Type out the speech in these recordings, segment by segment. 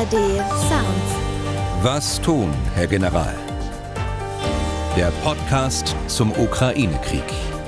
ARD Sounds. Was tun, Herr General? Der Podcast zum Ukraine-Krieg.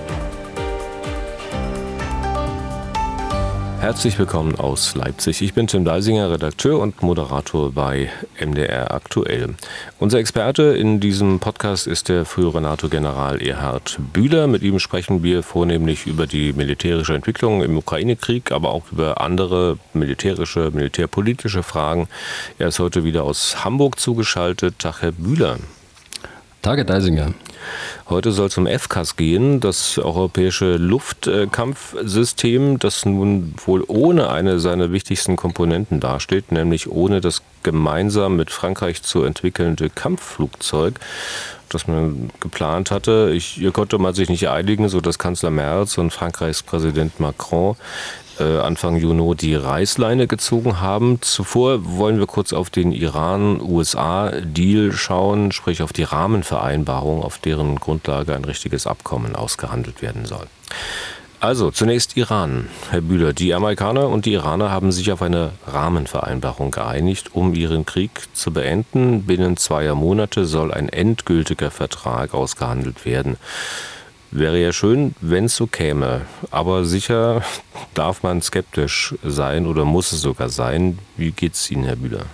Herzlich willkommen aus Leipzig. Ich bin Tim Deisinger, Redakteur und Moderator bei MDR Aktuell. Unser Experte in diesem Podcast ist der frühere NATO-General Erhard Bühler. Mit ihm sprechen wir vornehmlich über die militärische Entwicklung im Ukraine-Krieg, aber auch über andere militärpolitische Fragen. Er ist heute wieder aus Hamburg zugeschaltet. Tag, Herr Bühler. Tag, Herr Deisinger. Heute soll es um FCAS gehen, das europäische Luftkampfsystem, das nun wohl ohne eine seiner wichtigsten Komponenten dasteht, nämlich ohne das gemeinsam mit Frankreich zu entwickelnde Kampfflugzeug, das man geplant hatte. Hier konnte man sich nicht einigen, sodass Kanzler Merz und Frankreichs Präsident Macron Anfang Juni die Reißleine gezogen haben. Zuvor wollen wir kurz auf den Iran-USA-Deal schauen, sprich auf die Rahmenvereinbarung, auf deren Grundlage ein richtiges Abkommen ausgehandelt werden soll. Also zunächst Iran. Herr Bühler, die Amerikaner und die Iraner haben sich auf eine Rahmenvereinbarung geeinigt, um ihren Krieg zu beenden. Binnen 2 Monate soll ein endgültiger Vertrag ausgehandelt werden. Wäre ja schön, wenn es so käme. Aber sicher darf man skeptisch sein oder muss es sogar sein. Wie geht es Ihnen, Herr Bühler?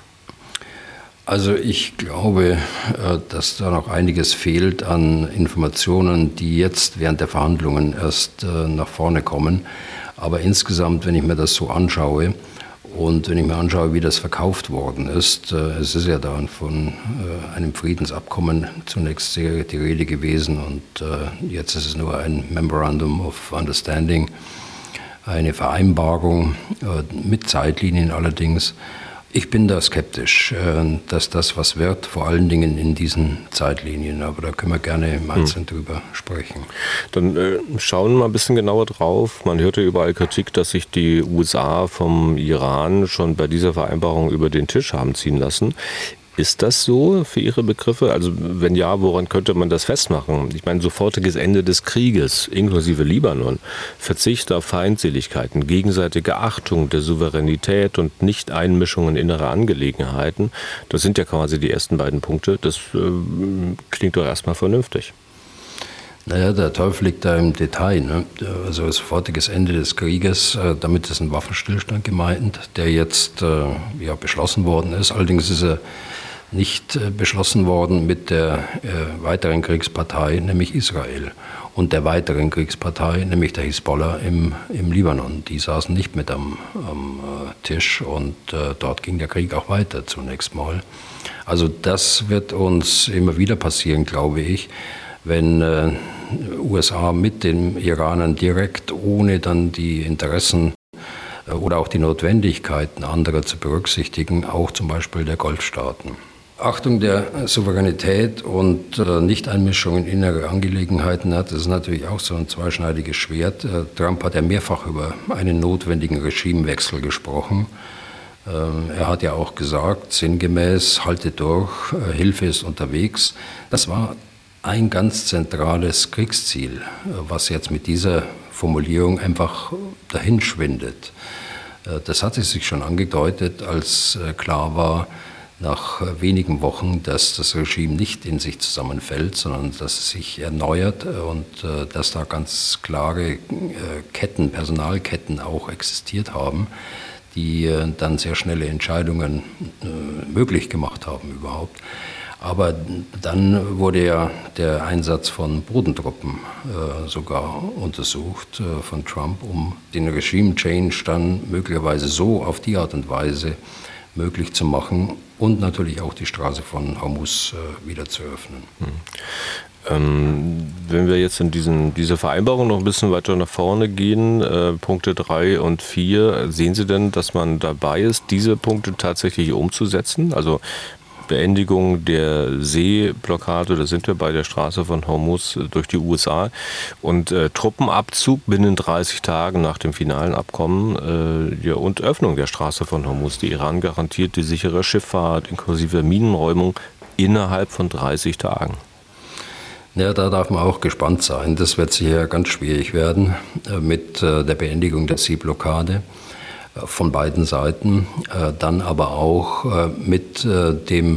Also ich glaube, dass da noch einiges fehlt an Informationen, die jetzt während der Verhandlungen erst nach vorne kommen. Aber insgesamt, wenn ich mir das so anschaue und wenn ich mir anschaue, wie das verkauft worden ist, es ist ja dann von einem Friedensabkommen zunächst die Rede gewesen und jetzt ist es nur ein Memorandum of Understanding, eine Vereinbarung mit Zeitlinien allerdings. Ich bin da skeptisch, dass das was wird, vor allen Dingen in diesen Zeitlinien. Aber da können wir gerne im Einzelnen drüber sprechen. Dann schauen wir mal ein bisschen genauer drauf. Man hörte überall Kritik, dass sich die USA vom Iran schon bei dieser Vereinbarung über den Tisch haben ziehen lassen. Ist das so für Ihre Begriffe? Also wenn ja, woran könnte man das festmachen? Ich meine, sofortiges Ende des Krieges, inklusive Libanon, Verzicht auf Feindseligkeiten, gegenseitige Achtung der Souveränität und Nicht-Einmischung in innere Angelegenheiten, das sind ja quasi die ersten beiden Punkte. Das klingt doch erstmal vernünftig. Naja, der Teufel liegt da im Detail. Ne? Also sofortiges Ende des Krieges, damit ist ein Waffenstillstand gemeint, der jetzt beschlossen worden ist. Allerdings ist er nicht beschlossen worden mit der weiteren Kriegspartei, nämlich Israel, und der weiteren Kriegspartei, nämlich der Hisbollah im Libanon. Die saßen nicht mit am Tisch und dort ging der Krieg auch weiter zunächst mal. Also das wird uns immer wieder passieren, glaube ich, wenn USA mit den Iranern direkt, ohne dann die Interessen oder auch die Notwendigkeiten anderer zu berücksichtigen, auch zum Beispiel der Golfstaaten. Achtung der Souveränität und Nichteinmischung in innere Angelegenheiten das ist natürlich auch so ein zweischneidiges Schwert. Trump hat ja mehrfach über einen notwendigen Regimewechsel gesprochen. Er hat ja auch gesagt, sinngemäß, haltet durch, Hilfe ist unterwegs. Das war ein ganz zentrales Kriegsziel, was jetzt mit dieser Formulierung einfach dahinschwindet. Das hatte sich schon angedeutet, als klar war, nach wenigen Wochen, dass das Regime nicht in sich zusammenfällt, sondern dass es sich erneuert und dass da ganz klare Personalketten auch existiert haben, die dann sehr schnelle Entscheidungen möglich gemacht haben überhaupt. Aber dann wurde ja der Einsatz von Bodentruppen sogar untersucht von Trump, um den Regime-Change dann möglicherweise so auf die Art und Weise möglich zu machen und natürlich auch die Straße von Hormuz wieder zu öffnen. Wenn wir jetzt in diese Vereinbarung noch ein bisschen weiter nach vorne gehen, Punkte 3 und 4, sehen Sie denn, dass man dabei ist, diese Punkte tatsächlich umzusetzen? Also Beendigung der Seeblockade, da sind wir bei der Straße von Hormuz durch die USA, und Truppenabzug binnen 30 Tagen nach dem finalen Abkommen und Öffnung der Straße von Hormuz. Die Iran garantiert die sichere Schifffahrt inklusive Minenräumung innerhalb von 30 Tagen. Ja, da darf man auch gespannt sein. Das wird sicher ganz schwierig werden mit der Beendigung der Seeblockade. von beiden Seiten, dann aber auch mit dem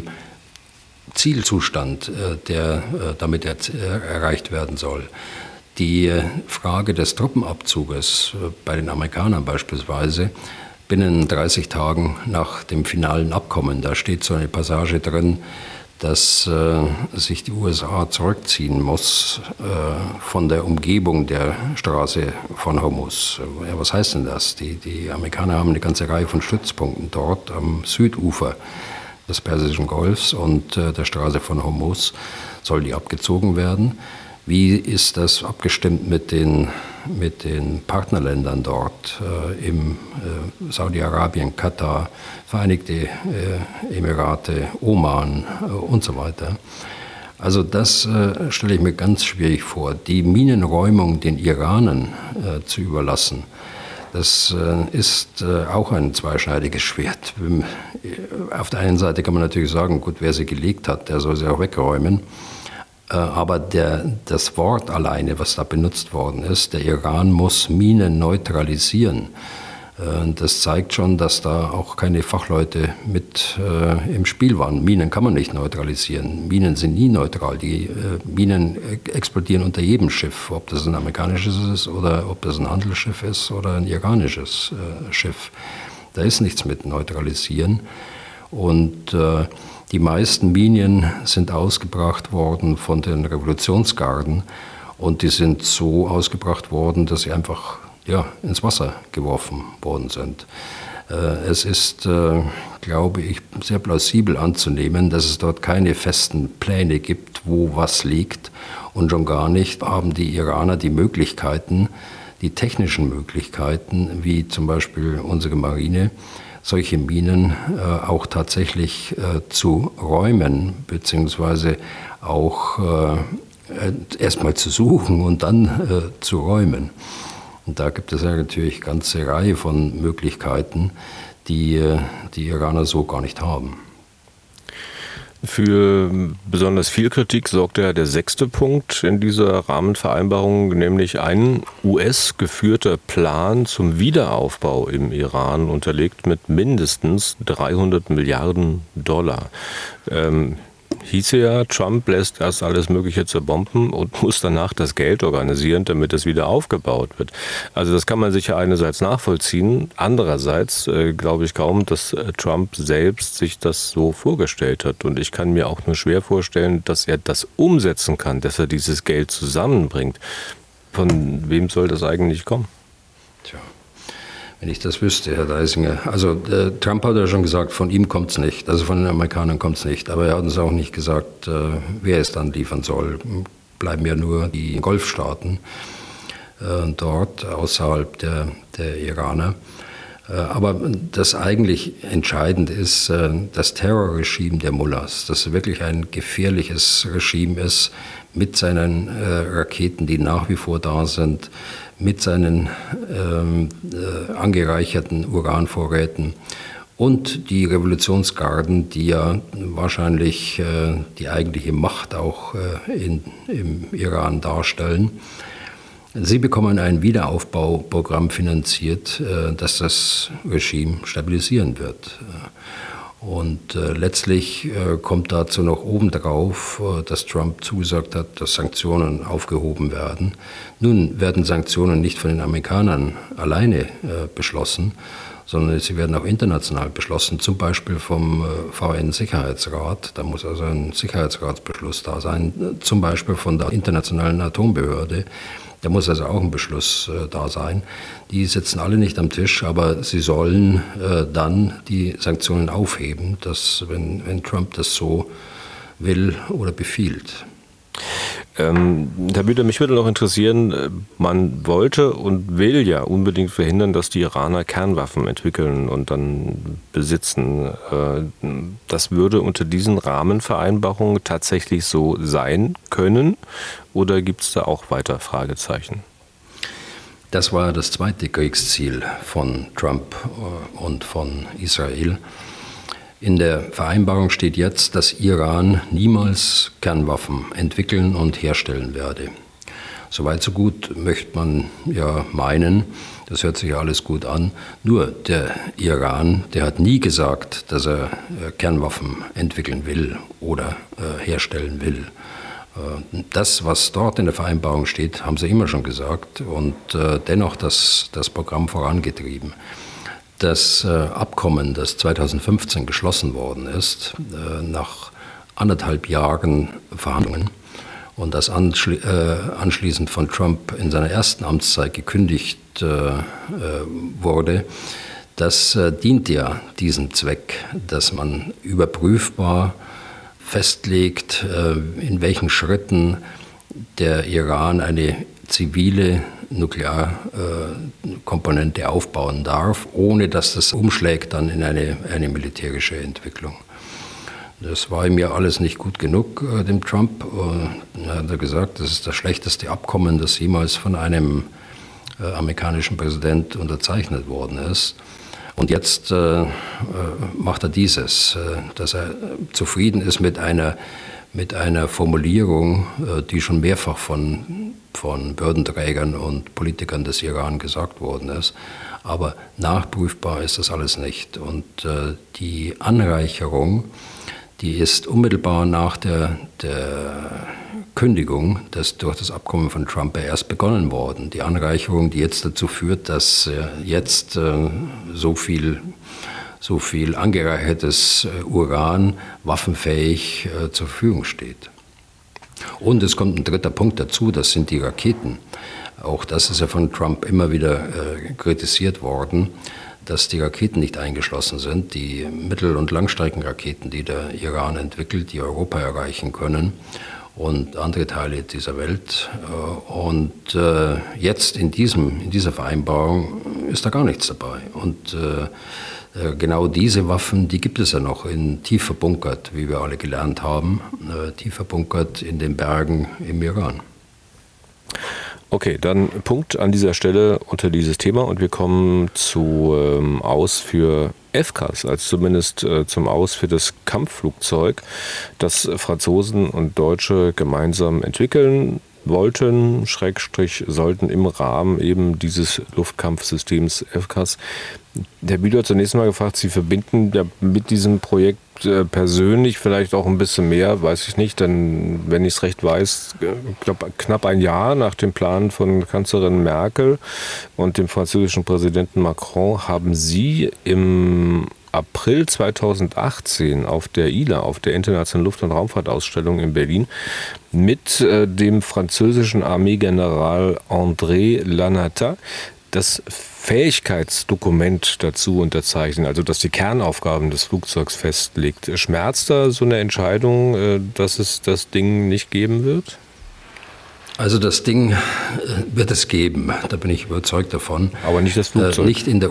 Zielzustand, der damit erreicht werden soll. Die Frage des Truppenabzuges bei den Amerikanern beispielsweise binnen 30 Tagen nach dem finalen Abkommen, da steht so eine Passage drin, dass sich die USA zurückziehen muss von der Umgebung der Straße von Hormuz. Ja, was heißt denn das? Die Amerikaner haben eine ganze Reihe von Stützpunkten dort am Südufer des Persischen Golfs und der Straße von Hormuz soll die abgezogen werden. Wie ist das abgestimmt mit den Partnerländern dort, im Saudi-Arabien, Katar, Vereinigte Emirate, Oman und so weiter? Also das stelle ich mir ganz schwierig vor. Die Minenräumung den Iranern zu überlassen, das ist auch ein zweischneidiges Schwert. Auf der einen Seite kann man natürlich sagen, gut, wer sie gelegt hat, der soll sie auch wegräumen. Aber das Wort alleine, was da benutzt worden ist, der Iran muss Minen neutralisieren, das zeigt schon, dass da auch keine Fachleute mit im Spiel waren. Minen kann man nicht neutralisieren. Minen sind nie neutral. Die Minen explodieren unter jedem Schiff, ob das ein amerikanisches ist oder ob das ein Handelsschiff ist oder ein iranisches Schiff. Da ist nichts mit neutralisieren. Und die meisten Minen sind ausgebracht worden von den Revolutionsgarden und die sind so ausgebracht worden, dass sie einfach ins Wasser geworfen worden sind. Es ist, glaube ich, sehr plausibel anzunehmen, dass es dort keine festen Pläne gibt, wo was liegt, und schon gar nicht haben die Iraner die Möglichkeiten, die technischen Möglichkeiten, wie zum Beispiel unsere Marine, solche Minen auch tatsächlich zu räumen, beziehungsweise auch erstmal zu suchen und dann zu räumen. Und da gibt es ja natürlich eine ganze Reihe von Möglichkeiten, die die Iraner so gar nicht haben. Für besonders viel Kritik sorgt ja der 6. Punkt in dieser Rahmenvereinbarung, nämlich ein US-geführter Plan zum Wiederaufbau im Iran, unterlegt mit mindestens 300 Milliarden Dollar. Hieße ja, Trump lässt erst alles Mögliche zerbomben und muss danach das Geld organisieren, damit es wieder aufgebaut wird. Also das kann man sicher einerseits nachvollziehen. Andererseits glaube ich kaum, dass Trump selbst sich das so vorgestellt hat. Und ich kann mir auch nur schwer vorstellen, dass er das umsetzen kann, dass er dieses Geld zusammenbringt. Von wem soll das eigentlich kommen? Tja. Wenn ich das wüsste, Herr Deisinger. Also Trump hat ja schon gesagt, von ihm kommt es nicht, also von den Amerikanern kommt es nicht. Aber er hat uns auch nicht gesagt, wer es dann liefern soll. Bleiben ja nur die Golfstaaten dort außerhalb der Iraner. Aber das eigentlich entscheidend ist das Terrorregime der Mullahs, das wirklich ein gefährliches Regime ist mit seinen Raketen, die nach wie vor da sind, mit seinen angereicherten Uranvorräten und die Revolutionsgarden, die ja wahrscheinlich die eigentliche Macht auch im Iran darstellen. Sie bekommen ein Wiederaufbauprogramm finanziert, das das Regime stabilisieren wird. Und letztlich kommt dazu noch obendrauf, dass Trump zugesagt hat, dass Sanktionen aufgehoben werden. Nun werden Sanktionen nicht von den Amerikanern alleine beschlossen, sondern sie werden auch international beschlossen, zum Beispiel vom VN-Sicherheitsrat. Da muss also ein Sicherheitsratsbeschluss da sein, zum Beispiel von der Internationalen Atombehörde. Da muss also auch ein Beschluss da sein. Die sitzen alle nicht am Tisch, aber sie sollen dann die Sanktionen aufheben, wenn Trump das so will oder befiehlt. Herr Büter, mich würde noch interessieren, man wollte und will ja unbedingt verhindern, dass die Iraner Kernwaffen entwickeln und dann besitzen. Das würde unter diesen Rahmenvereinbarungen tatsächlich so sein können, oder gibt es da auch weiter Fragezeichen? Das war das zweite Kriegsziel von Trump und von Israel. In der Vereinbarung steht jetzt, dass Iran niemals Kernwaffen entwickeln und herstellen werde. Soweit so gut, möchte man ja meinen. Das hört sich ja alles gut an. Nur der Iran, der hat nie gesagt, dass er Kernwaffen entwickeln will oder herstellen will. Das, was dort in der Vereinbarung steht, haben sie immer schon gesagt und dennoch das Programm vorangetrieben. Das Abkommen, das 2015 geschlossen worden ist, nach 1,5 Jahren Verhandlungen und das anschließend von Trump in seiner ersten Amtszeit gekündigt wurde, das dient ja diesem Zweck, dass man überprüfbar festlegt, in welchen Schritten der Iran eine zivile Nuklearkomponente aufbauen darf, ohne dass das umschlägt dann in eine militärische Entwicklung. Das war ihm ja alles nicht gut genug, dem Trump. Er hat gesagt, das ist das schlechteste Abkommen, das jemals von einem amerikanischen Präsident unterzeichnet worden ist. Und jetzt macht er dieses, dass er zufrieden ist mit einer Formulierung, die schon mehrfach von Würdenträgern und Politikern des Iran gesagt worden ist. Aber nachprüfbar ist das alles nicht. Und die Anreicherung, die ist unmittelbar nach der Kündigung durch das Abkommen von Trump erst begonnen worden. Die Anreicherung, die jetzt dazu führt, dass jetzt so viel angereichertes Uran waffenfähig zur Verfügung steht. Und es kommt ein dritter Punkt dazu, das sind die Raketen. Auch das ist ja von Trump immer wieder kritisiert worden, dass die Raketen nicht eingeschlossen sind, die Mittel- und Langstreckenraketen, die der Iran entwickelt, die Europa erreichen können und andere Teile dieser Welt. Und jetzt in dieser Vereinbarung ist da gar nichts dabei. Und genau diese Waffen, die gibt es ja noch tief verbunkert, wie wir alle gelernt haben, tief verbunkert in den Bergen im Iran. Okay, dann Punkt an dieser Stelle unter dieses Thema und wir kommen zu Aus für FCAS, also zumindest zum Aus für das Kampfflugzeug, das Franzosen und Deutsche gemeinsam entwickeln wollten, sollten im Rahmen eben dieses Luftkampfsystems FCAS. Herr Bühler hat zunächst mal gefragt, Sie verbinden ja mit diesem Projekt persönlich vielleicht auch ein bisschen mehr, weiß ich nicht, denn wenn ich es recht weiß, ich glaube knapp ein Jahr nach dem Plan von Kanzlerin Merkel und dem französischen Präsidenten Macron haben Sie im April 2018 auf der ILA, auf der Internationalen Luft- und Raumfahrtausstellung in Berlin, mit dem französischen Armeegeneral André Lanata das Fähigkeitsdokument dazu unterzeichnen, also dass die Kernaufgaben des Flugzeugs festlegt. Schmerzt da so eine Entscheidung, dass es das Ding nicht geben wird? Also das Ding wird es geben, da bin ich überzeugt davon. Aber nicht das Flugzeug? Nicht in der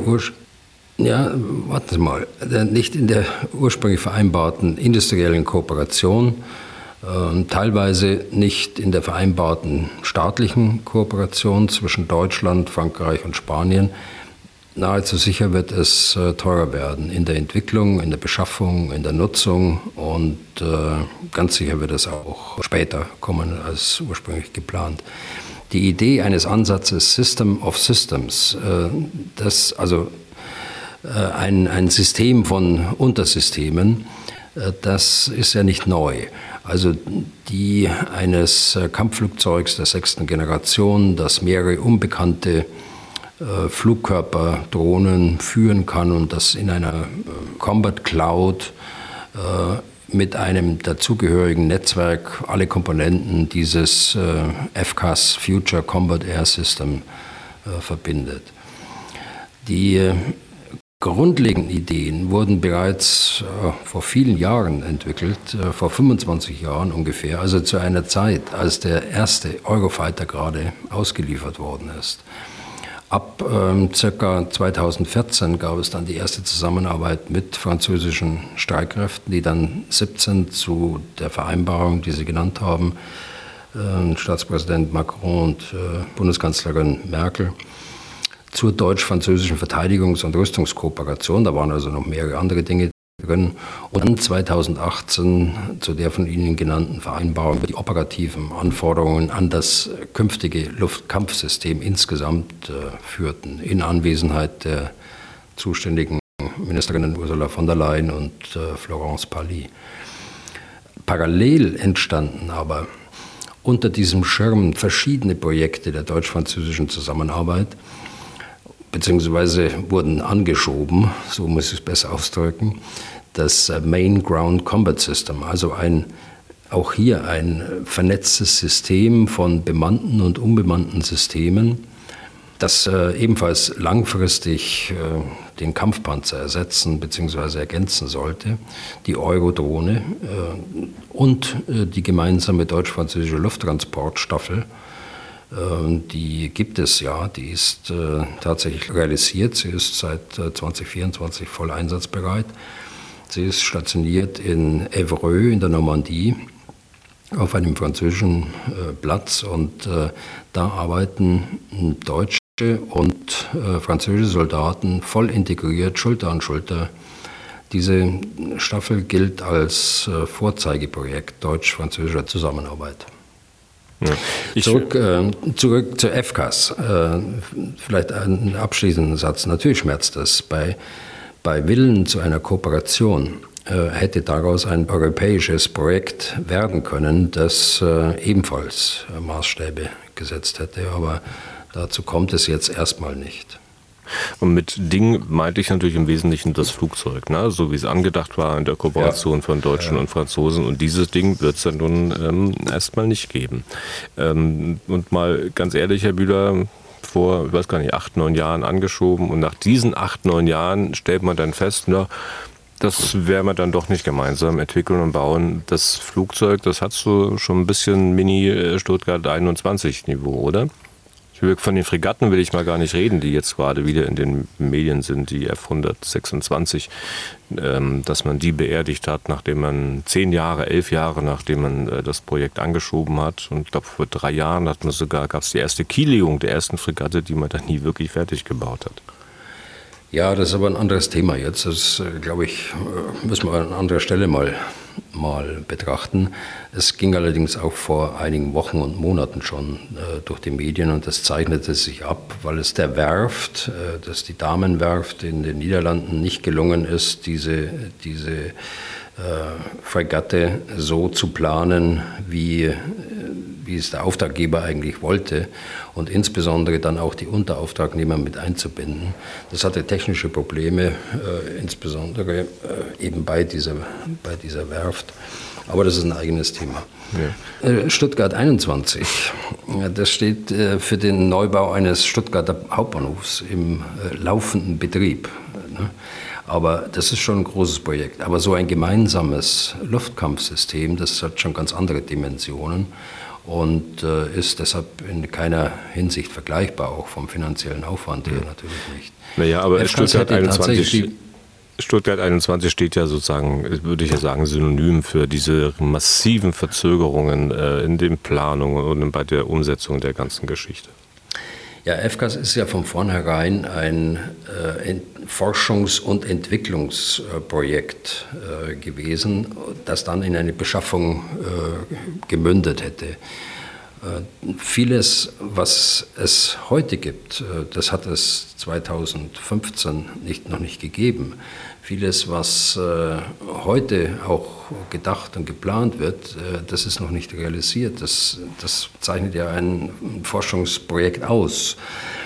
warten Sie mal, nicht in der ursprünglich vereinbarten industriellen Kooperation, teilweise nicht in der vereinbarten staatlichen Kooperation zwischen Deutschland, Frankreich und Spanien. Nahezu sicher wird es teurer werden in der Entwicklung, in der Beschaffung, in der Nutzung und ganz sicher wird es auch später kommen als ursprünglich geplant. Die Idee eines Ansatzes System of Systems, ein System von Untersystemen, das ist ja nicht neu. Also die eines Kampfflugzeugs der 6. Generation, das mehrere unbekannte Flugkörper, Drohnen führen kann und das in einer Combat Cloud mit einem dazugehörigen Netzwerk alle Komponenten dieses FCAS, Future Combat Air System, verbindet. Die grundlegenden Ideen wurden bereits vor vielen Jahren entwickelt, vor 25 Jahren ungefähr, also zu einer Zeit, als der erste Eurofighter gerade ausgeliefert worden ist. Ab ca. 2014 gab es dann die erste Zusammenarbeit mit französischen Streitkräften, die dann 17 zu der Vereinbarung, die Sie genannt haben, Staatspräsident Macron und Bundeskanzlerin Merkel, zur deutsch-französischen Verteidigungs- und Rüstungskooperation. Da waren also noch mehrere andere Dinge Und dann 2018 zu der von Ihnen genannten Vereinbarung über die operativen Anforderungen an das künftige Luftkampfsystem insgesamt führten, in Anwesenheit der zuständigen Ministerinnen Ursula von der Leyen und Florence Parly. Parallel entstanden aber unter diesem Schirm verschiedene Projekte der deutsch-französischen Zusammenarbeit, beziehungsweise wurden angeschoben, so muss ich es besser ausdrücken, das Main Ground Combat System, also auch hier ein vernetztes System von bemannten und unbemannten Systemen, das ebenfalls langfristig den Kampfpanzer ersetzen bzw. ergänzen sollte, die Eurodrohne und die gemeinsame deutsch-französische Lufttransportstaffel. Die gibt es ja, die ist tatsächlich realisiert, sie ist seit 2024 voll einsatzbereit. Sie ist stationiert in Évreux in der Normandie auf einem französischen Platz und da arbeiten deutsche und französische Soldaten voll integriert, Schulter an Schulter. Diese Staffel gilt als Vorzeigeprojekt deutsch-französischer Zusammenarbeit. Ja. Zurück zur FCAS. Vielleicht einen abschließenden Satz. Natürlich schmerzt es. Bei Willen zu einer Kooperation hätte daraus ein europäisches Projekt werden können, das ebenfalls Maßstäbe gesetzt hätte. Aber dazu kommt es jetzt erstmal nicht. Und mit Ding meinte ich natürlich im Wesentlichen das Flugzeug, ne? So wie es angedacht war in der Kooperation von Deutschen und Franzosen. Und dieses Ding wird es ja nun erstmal nicht geben. Und mal ganz ehrlich, Herr Bühler, vor, ich weiß gar nicht, 8, 9 Jahren angeschoben. Und nach diesen 8, 9 Jahren stellt man dann fest, na, das werden wir dann doch nicht gemeinsam entwickeln und bauen. Das Flugzeug, das hat so schon ein bisschen Mini-Stuttgart 21 Niveau, oder? Von den Fregatten will ich mal gar nicht reden, die jetzt gerade wieder in den Medien sind, die F-126, dass man die beerdigt hat, nachdem man 10 Jahre, 11 Jahre, nachdem man das Projekt angeschoben hat. Und ich glaube, vor 3 Jahren gab es die erste Kiellegung der ersten Fregatte, die man dann nie wirklich fertig gebaut hat. Ja, das ist aber ein anderes Thema jetzt. Das, glaube ich, müssen wir an anderer Stelle mal betrachten. Es ging allerdings auch vor einigen Wochen und Monaten schon durch die Medien und das zeichnete sich ab, weil es der Werft, dass die Damenwerft in den Niederlanden nicht gelungen ist, diese Fregatte so zu planen, wie es der Auftraggeber eigentlich wollte und insbesondere dann auch die Unterauftragnehmer mit einzubinden. Das hatte technische Probleme, insbesondere eben bei dieser Werft. Aber das ist ein eigenes Thema. Ja. Stuttgart 21, das steht für den Neubau eines Stuttgarter Hauptbahnhofs im laufenden Betrieb. Aber das ist schon ein großes Projekt. Aber so ein gemeinsames Luftkampfsystem, das hat schon ganz andere Dimensionen und ist deshalb in keiner Hinsicht vergleichbar, auch vom finanziellen Aufwand her natürlich nicht. Naja, aber Stuttgart 21 steht ja sozusagen, würde ich ja sagen, synonym für diese massiven Verzögerungen in den Planungen und bei der Umsetzung der ganzen Geschichte. Ja, FCAS ist ja von vornherein ein Forschungs- und Entwicklungsprojekt gewesen, das dann in eine Beschaffung gemündet hätte. Vieles, was es heute gibt, das hat es 2015 noch nicht gegeben. Vieles, was heute auch gedacht und geplant wird, das ist noch nicht realisiert. Das zeichnet ja ein Forschungsprojekt aus.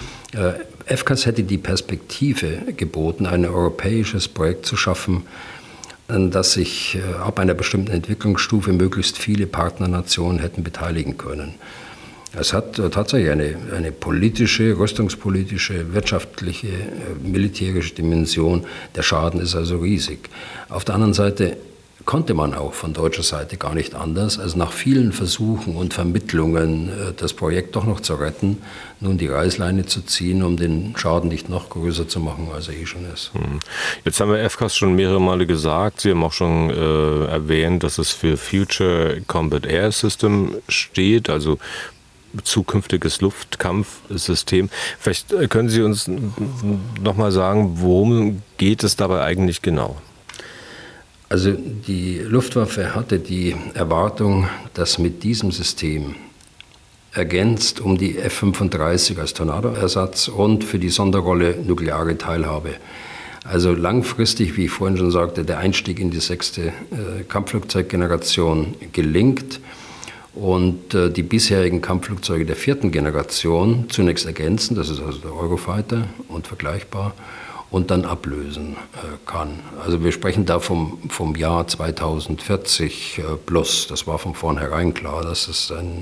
FCAS hätte die Perspektive geboten, ein europäisches Projekt zu schaffen, dass sich ab einer bestimmten Entwicklungsstufe möglichst viele Partnernationen hätten beteiligen können. Es hat tatsächlich eine politische, rüstungspolitische, wirtschaftliche, militärische Dimension. Der Schaden ist also riesig. Auf der anderen Seite konnte man auch von deutscher Seite gar nicht anders, als nach vielen Versuchen und Vermittlungen das Projekt doch noch zu retten, nun die Reißleine zu ziehen, um den Schaden nicht noch größer zu machen, als er eh schon ist. Jetzt haben wir FCAS schon mehrere Male gesagt. Sie haben auch schon erwähnt, dass es für Future Combat Air System steht, also zukünftiges Luftkampfsystem. Vielleicht können Sie uns noch mal sagen, worum geht es dabei eigentlich genau? Also die Luftwaffe hatte die Erwartung, dass mit diesem System ergänzt um die F-35 als Tornado-Ersatz und für die Sonderrolle nukleare Teilhabe. Also langfristig, wie ich vorhin schon sagte, der Einstieg in die 6. Kampfflugzeuggeneration gelingt und die bisherigen Kampfflugzeuge der 4. Generation zunächst ergänzen, das ist also der Eurofighter und vergleichbar, und dann ablösen kann. Also wir sprechen da vom Jahr 2040 plus. Das war von vornherein klar, dass es eine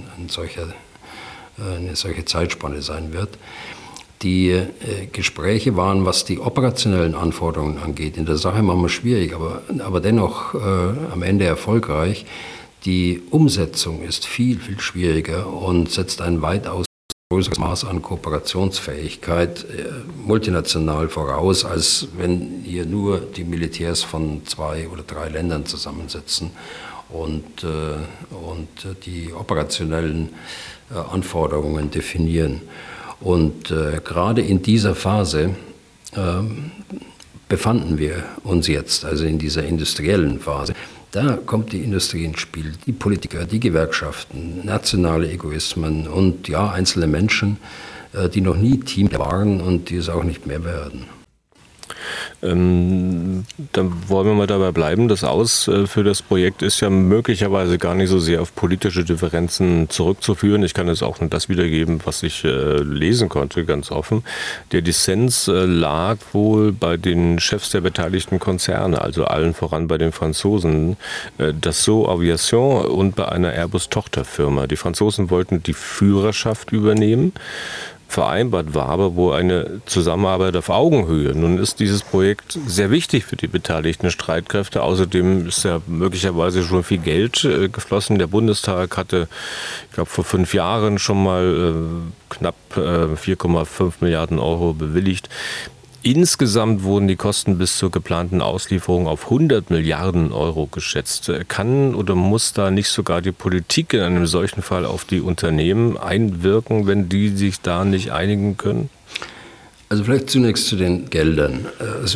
solche Zeitspanne sein wird. Die Gespräche waren, was die operationellen Anforderungen angeht, in der Sache manchmal schwierig, aber dennoch am Ende erfolgreich. Die Umsetzung ist viel, viel schwieriger und setzt ein weitaus größeres Maß an Kooperationsfähigkeit multinational voraus, als wenn hier nur die Militärs von 2 oder 3 Ländern zusammensitzen und die operationellen Anforderungen definieren. Und gerade in dieser Phase befanden wir uns jetzt, also in dieser industriellen Phase. Da kommt die Industrie ins Spiel, die Politiker, die Gewerkschaften, nationale Egoismen und ja, einzelne Menschen, die noch nie Team waren und die es auch nicht mehr werden. Dann wollen wir mal dabei bleiben. Das Aus für das Projekt ist ja möglicherweise gar nicht so sehr auf politische Differenzen zurückzuführen. Ich kann jetzt auch nur das wiedergeben, was ich lesen konnte, ganz offen. Der Dissens lag wohl bei den Chefs der beteiligten Konzerne, also allen voran bei den Franzosen, Dassault Aviation und bei einer Airbus-Tochterfirma. Die Franzosen wollten die Führerschaft übernehmen. Vereinbart war aber wohl eine Zusammenarbeit auf Augenhöhe. Nun ist dieses Projekt sehr wichtig für die beteiligten Streitkräfte. Außerdem ist ja möglicherweise schon viel Geld geflossen. Der Bundestag hatte, ich glaube, vor 5 Jahren schon mal knapp 4,5 Milliarden Euro bewilligt. Insgesamt wurden die Kosten bis zur geplanten Auslieferung auf 100 Milliarden Euro geschätzt. Kann oder muss da nicht sogar die Politik in einem solchen Fall auf die Unternehmen einwirken, wenn die sich da nicht einigen können? Also vielleicht zunächst zu den Geldern.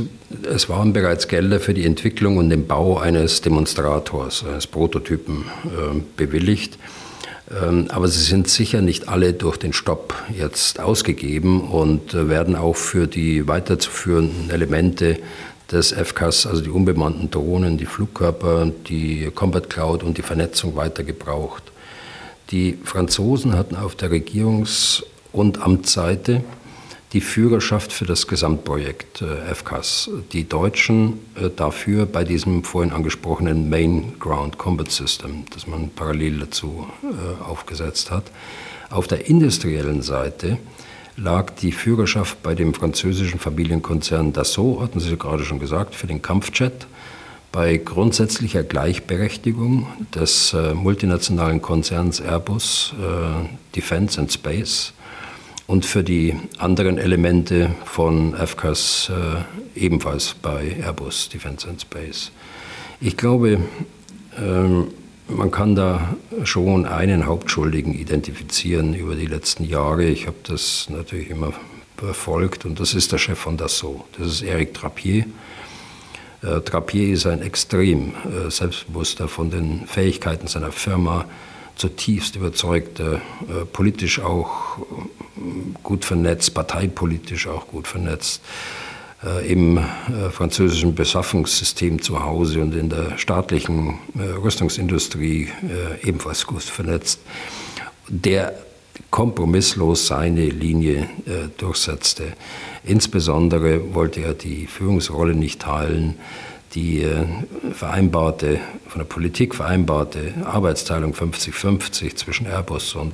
Es waren bereits Gelder für die Entwicklung und den Bau eines Demonstrators, eines Prototypen bewilligt. Aber sie sind sicher nicht alle durch den Stopp jetzt ausgegeben und werden auch für die weiterzuführenden Elemente des FCAS, also die unbemannten Drohnen, die Flugkörper, die Combat Cloud und die Vernetzung weiter gebraucht. Die Franzosen hatten auf der Regierungs- und Amtsseite die Führerschaft für das Gesamtprojekt FCAS. Die Deutschen dafür bei diesem vorhin angesprochenen Main Ground Combat System, das man parallel dazu aufgesetzt hat. Auf der industriellen Seite lag die Führerschaft bei dem französischen Familienkonzern Dassault, hatten Sie gerade schon gesagt, für den Kampfjet, bei grundsätzlicher Gleichberechtigung des multinationalen Konzerns Airbus Defence and Space und für die anderen Elemente von FCAS ebenfalls bei Airbus Defence and Space. Ich glaube, man kann da schon einen Hauptschuldigen identifizieren über die letzten Jahre. Ich habe das natürlich immer verfolgt und das ist der Chef von Dassault. Das ist Éric Trappier. Trappier ist ein extrem selbstbewusster, von den Fähigkeiten seiner Firma zutiefst überzeugter, politisch auch gut vernetzt, parteipolitisch auch gut vernetzt, im französischen Beschaffungssystem zu Hause und in der staatlichen Rüstungsindustrie ebenfalls gut vernetzt, der kompromisslos seine Linie durchsetzte. Insbesondere wollte er die Führungsrolle nicht teilen, die vereinbarte, von der Politik vereinbarte Arbeitsteilung 50-50 zwischen Airbus und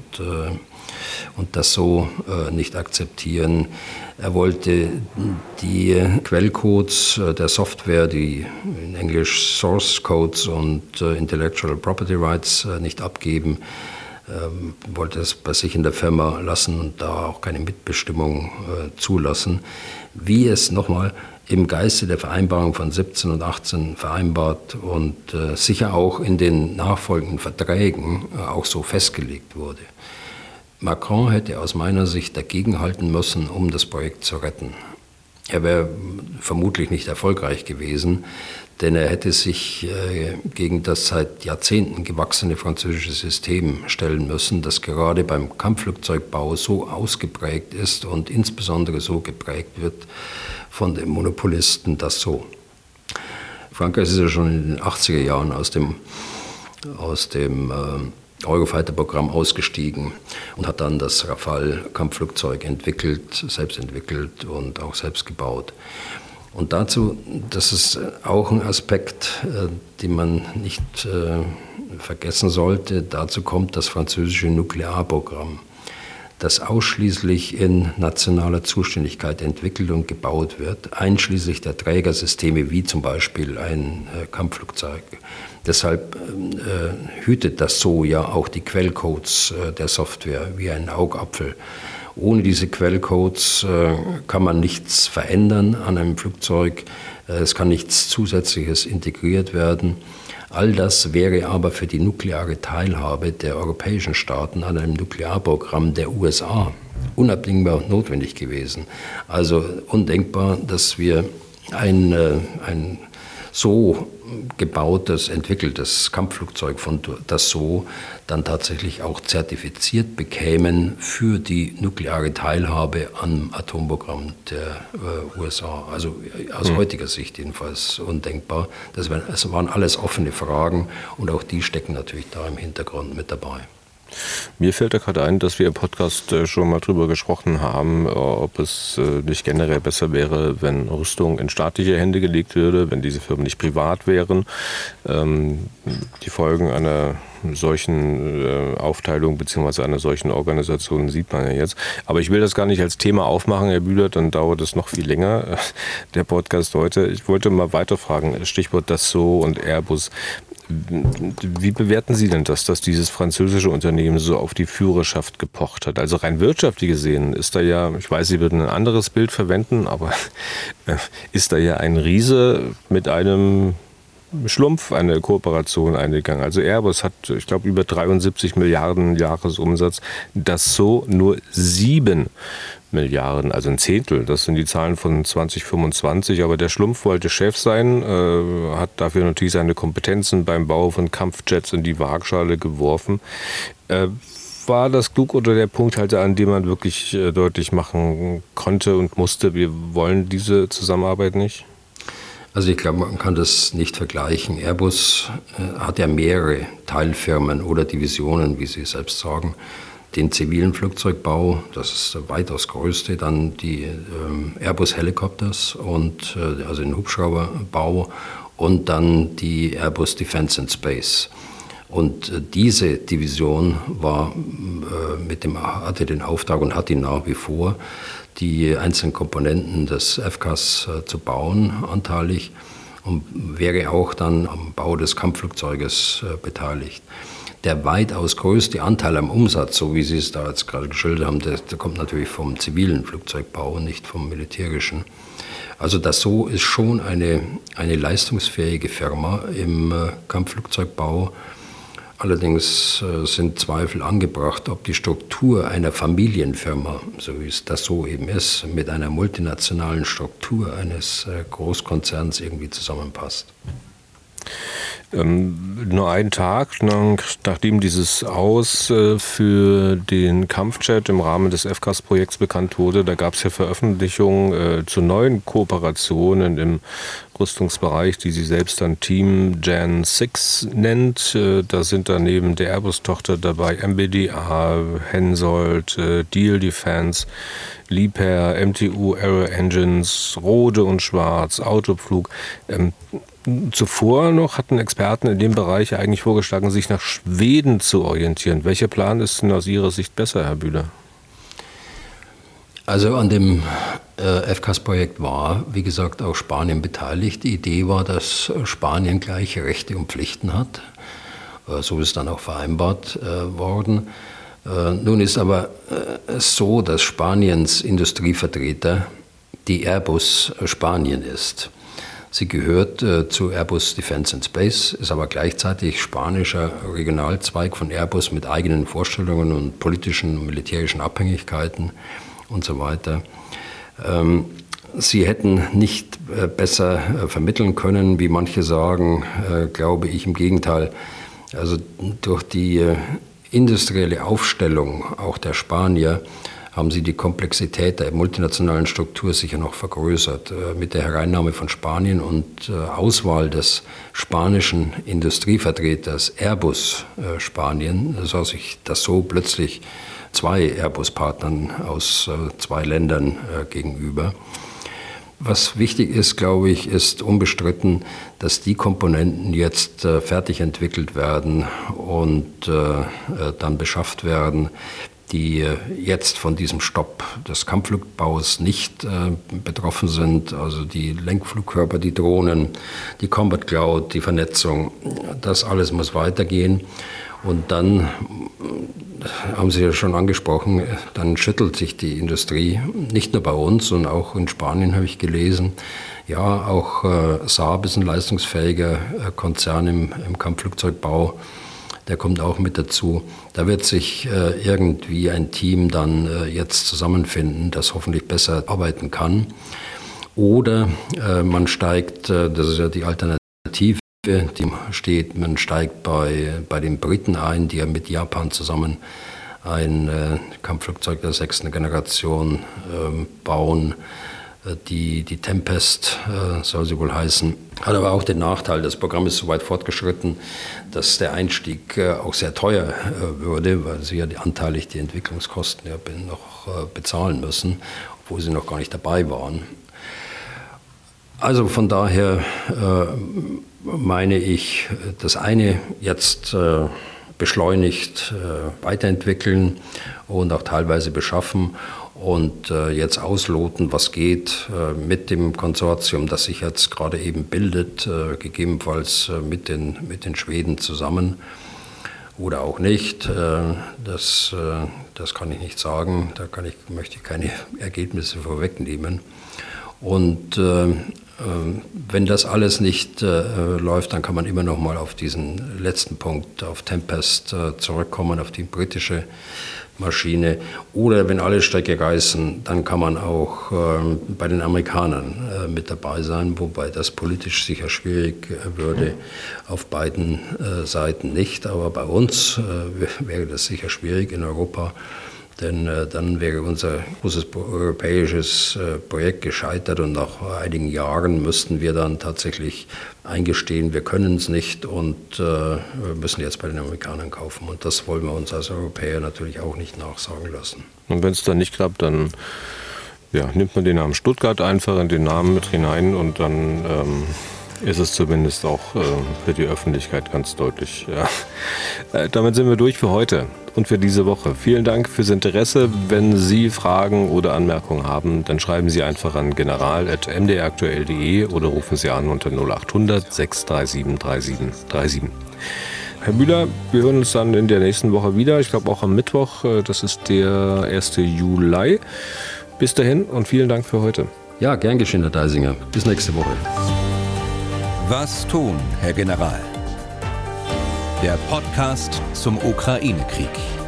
Dassault nicht akzeptieren. Er wollte die Quellcodes der Software, die in Englisch Source Codes und Intellectual Property Rights nicht abgeben, wollte es bei sich in der Firma lassen und da auch keine Mitbestimmung zulassen. Wie es nochmal im Geiste der Vereinbarung von 17 und 18 vereinbart und sicher auch in den nachfolgenden Verträgen auch so festgelegt wurde. Macron hätte aus meiner Sicht dagegenhalten müssen, um das Projekt zu retten. Er wäre vermutlich nicht erfolgreich gewesen, denn er hätte sich gegen das seit Jahrzehnten gewachsene französische System stellen müssen, das gerade beim Kampfflugzeugbau so ausgeprägt ist und insbesondere so geprägt wird von dem Monopolisten Dassault. Frankreich ist ja schon in den 80er Jahren aus dem Eurofighter-Programm ausgestiegen und hat dann das Rafale-Kampfflugzeug selbst entwickelt und auch selbst gebaut. Und dazu, das ist auch ein Aspekt, den man nicht vergessen sollte, dazu kommt das französische Nuklearprogramm, das ausschließlich in nationaler Zuständigkeit entwickelt und gebaut wird, einschließlich der Trägersysteme wie zum Beispiel ein Kampfflugzeug. Deshalb hütet das so ja auch die Quellcodes der Software wie ein Augapfel. Ohne diese Quellcodes kann man nichts verändern an einem Flugzeug, es kann nichts Zusätzliches integriert werden. All das wäre aber für die nukleare Teilhabe der europäischen Staaten an einem Nuklearprogramm der USA unabdingbar notwendig gewesen. Also undenkbar, dass wir ein so gebautes, entwickeltes Kampfflugzeug von Dassault dann tatsächlich auch zertifiziert bekämen für die nukleare Teilhabe am Atomprogramm der USA. Also aus heutiger Sicht jedenfalls undenkbar. Das waren alles offene Fragen und auch die stecken natürlich da im Hintergrund mit dabei. Mir fällt da gerade ein, dass wir im Podcast schon mal drüber gesprochen haben, ob es nicht generell besser wäre, wenn Rüstung in staatliche Hände gelegt würde, wenn diese Firmen nicht privat wären. Die Folgen einer solchen Aufteilung bzw. einer solchen Organisation sieht man ja jetzt. Aber ich will das gar nicht als Thema aufmachen, Herr Bühler, dann dauert es noch viel länger, der Podcast heute. Ich wollte mal weiterfragen, Stichwort Dassault und Airbus. Wie bewerten Sie denn das, dass dieses französische Unternehmen so auf die Führerschaft gepocht hat? Also rein wirtschaftlich gesehen ist da ja, ich weiß, Sie würden ein anderes Bild verwenden, aber ist da ja ein Riese mit einem Schlumpf eine Kooperation eingegangen. Also Airbus hat, ich glaube, über 73 Milliarden Jahresumsatz, Dassault nur 7 Milliarden, also ein Zehntel. Das sind die Zahlen von 2025. Aber der Schlumpf wollte Chef sein, hat dafür natürlich seine Kompetenzen beim Bau von Kampfjets in die Waagschale geworfen. War das klug oder der Punkt halt, an dem man wirklich deutlich machen konnte und musste, wir wollen diese Zusammenarbeit nicht? Also ich glaube, man kann das nicht vergleichen. Airbus hat ja mehrere Teilfirmen oder Divisionen, wie Sie selbst sagen. Den zivilen Flugzeugbau, das ist der weitaus größte, dann die Airbus Helicopters und also den Hubschrauberbau und dann die Airbus Defence and Space. Und diese Division hatte den Auftrag und hat ihn nach wie vor, die einzelnen Komponenten des FCAS zu bauen, anteilig, und wäre auch dann am Bau des Kampfflugzeuges beteiligt. Der weitaus größte Anteil am Umsatz, so wie Sie es da jetzt gerade geschildert haben, der kommt natürlich vom zivilen Flugzeugbau und nicht vom militärischen. Also Dassault ist schon eine leistungsfähige Firma im Kampfflugzeugbau. Allerdings sind Zweifel angebracht, ob die Struktur einer Familienfirma, so wie es Dassault eben ist, mit einer multinationalen Struktur eines Großkonzerns irgendwie zusammenpasst. Nur einen Tag, nachdem dieses Aus für den Kampfjet im Rahmen des FCAS-Projekts bekannt wurde, da gab es ja Veröffentlichungen zu neuen Kooperationen im Rüstungsbereich, die sie selbst dann Team Gen 6 nennt. Da sind daneben der Airbus-Tochter dabei MBDA, Hensoldt, Diehl Defence, Liebherr, MTU Aero Engines, Rode und Schwarz, Autopflug. Zuvor noch hatten Experten in dem Bereich eigentlich vorgeschlagen, sich nach Schweden zu orientieren. Welcher Plan ist denn aus Ihrer Sicht besser, Herr Bühler? Also an dem FCAS-Projekt war, wie gesagt, auch Spanien beteiligt. Die Idee war, dass Spanien gleiche Rechte und Pflichten hat. So ist dann auch vereinbart worden. Nun ist aber so, dass Spaniens Industrievertreter die Airbus Spanien ist. Sie gehört zu Airbus Defence and Space, ist aber gleichzeitig spanischer Regionalzweig von Airbus mit eigenen Vorstellungen und politischen und militärischen Abhängigkeiten und so weiter. sie hätten nicht besser vermitteln können, wie manche sagen, glaube ich im Gegenteil. Also durch die industrielle Aufstellung auch der Spanier haben sie die Komplexität der multinationalen Struktur sicher noch vergrößert. Mit der Hereinnahme von Spanien und Auswahl des spanischen Industrievertreters Airbus Spanien sah sich das so plötzlich 2 Airbus-Partnern aus 2 Ländern gegenüber. Was wichtig ist, glaube ich, ist unbestritten, dass die Komponenten jetzt fertig entwickelt werden und dann beschafft werden, die jetzt von diesem Stopp des Kampfflugbaus nicht betroffen sind. Also die Lenkflugkörper, die Drohnen, die Combat Cloud, die Vernetzung, das alles muss weitergehen. Und dann, haben Sie ja schon angesprochen, dann schüttelt sich die Industrie, nicht nur bei uns, sondern auch in Spanien habe ich gelesen. Ja, auch Saab ist ein leistungsfähiger Konzern im Kampfflugzeugbau. Der kommt auch mit dazu. Da wird sich irgendwie ein Team dann jetzt zusammenfinden, das hoffentlich besser arbeiten kann. Oder man steigt, das ist ja die Alternative, die steht, man steigt bei den Briten ein, die ja mit Japan zusammen ein Kampfflugzeug der 6. Generation bauen. Die Tempest soll sie wohl heißen, hat aber auch den Nachteil, das Programm ist so weit fortgeschritten, dass der Einstieg auch sehr teuer würde, weil sie ja anteilig die Entwicklungskosten ja noch bezahlen müssen, obwohl sie noch gar nicht dabei waren. Also von daher meine ich, das eine jetzt beschleunigt weiterentwickeln und auch teilweise beschaffen und jetzt ausloten, was geht mit dem Konsortium, das sich jetzt gerade eben bildet, gegebenenfalls mit den Schweden zusammen oder auch nicht. Das kann ich nicht sagen, möchte ich keine Ergebnisse vorwegnehmen. Und wenn das alles nicht läuft, dann kann man immer noch mal auf diesen letzten Punkt, auf Tempest zurückkommen, auf die britische Maschine. Oder wenn alle Stricke reißen, dann kann man auch bei den Amerikanern mit dabei sein, wobei das politisch sicher schwierig würde, auf beiden Seiten nicht. Aber bei uns wäre das sicher schwierig in Europa. Denn dann wäre unser großes europäisches Projekt gescheitert und nach einigen Jahren müssten wir dann tatsächlich eingestehen, wir können es nicht und müssen jetzt bei den Amerikanern kaufen. Und das wollen wir uns als Europäer natürlich auch nicht nachsagen lassen. Und wenn es dann nicht klappt, dann nimmt man den Namen Stuttgart einfach in den Namen mit hinein und dann ist es zumindest auch für die Öffentlichkeit ganz deutlich. Ja. Damit sind wir durch für heute und für diese Woche. Vielen Dank fürs Interesse. Wenn Sie Fragen oder Anmerkungen haben, dann schreiben Sie einfach an general@mdraktuell.de oder rufen Sie an unter 0800 637 3737. Herr Bühler, wir hören uns dann in der nächsten Woche wieder. Ich glaube auch am Mittwoch, das ist der 1. Juli. Bis dahin und vielen Dank für heute. Ja, gern geschehen, Herr Deisinger. Bis nächste Woche. Was tun, Herr General? Der Podcast zum Ukraine-Krieg.